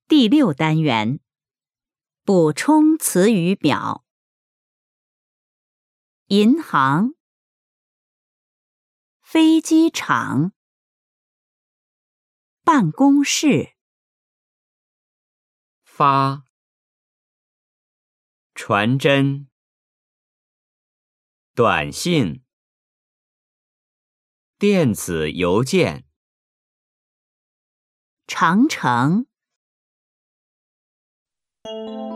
第6单元补充词语表。银行、飞机场、办公室、 发、传真、短信、电子邮件、 长城。